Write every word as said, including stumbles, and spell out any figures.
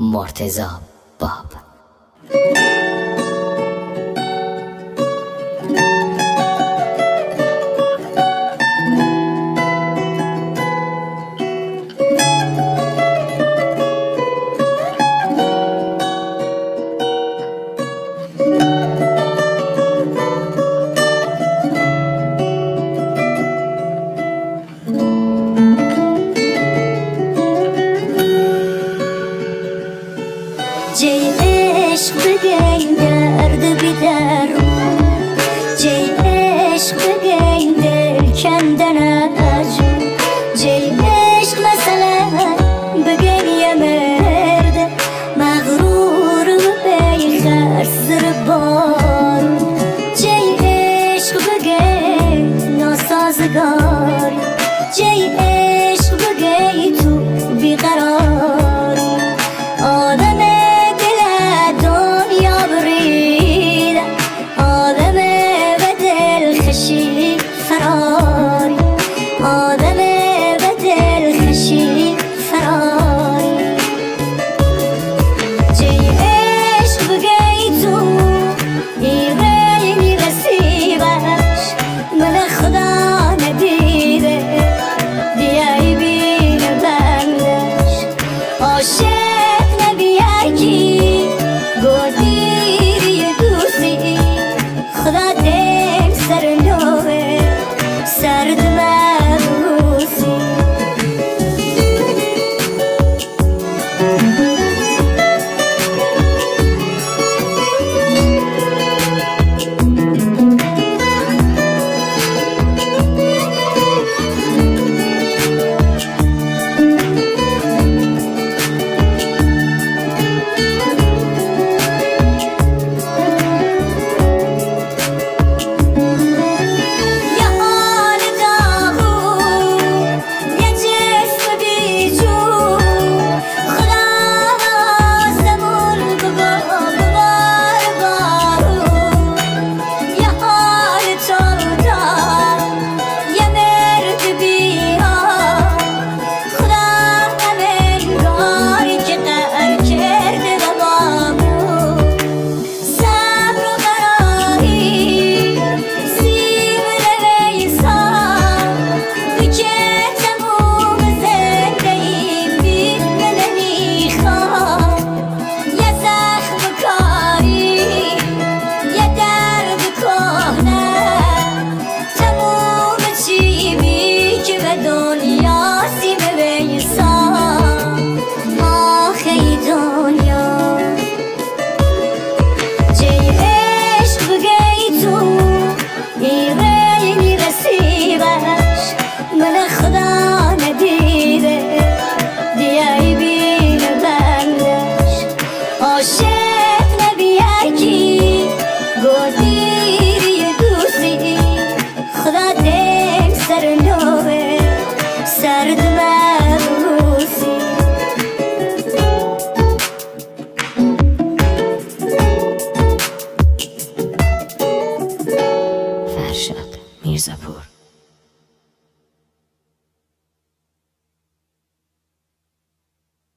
مرتضی باب. جای عشق بگین درد بیدر، جای عشق بگین دل کندن اجو، جای عشق مثلا بگین یه مرد مغرور و بیخرس زر بار، جای عشق بگین ناسازگار، جای عشق بگین تو بیقرار. آدم فراری، آدم بدل خشی فراری. جای عشق بگی تو ایرانی رسیبش من خدا ندیده دیای بین بندش. عاشق نبیه کی گودیری دوستی خدا دل سر نوه سرد مبوسی. عاشق نبیه کی گودی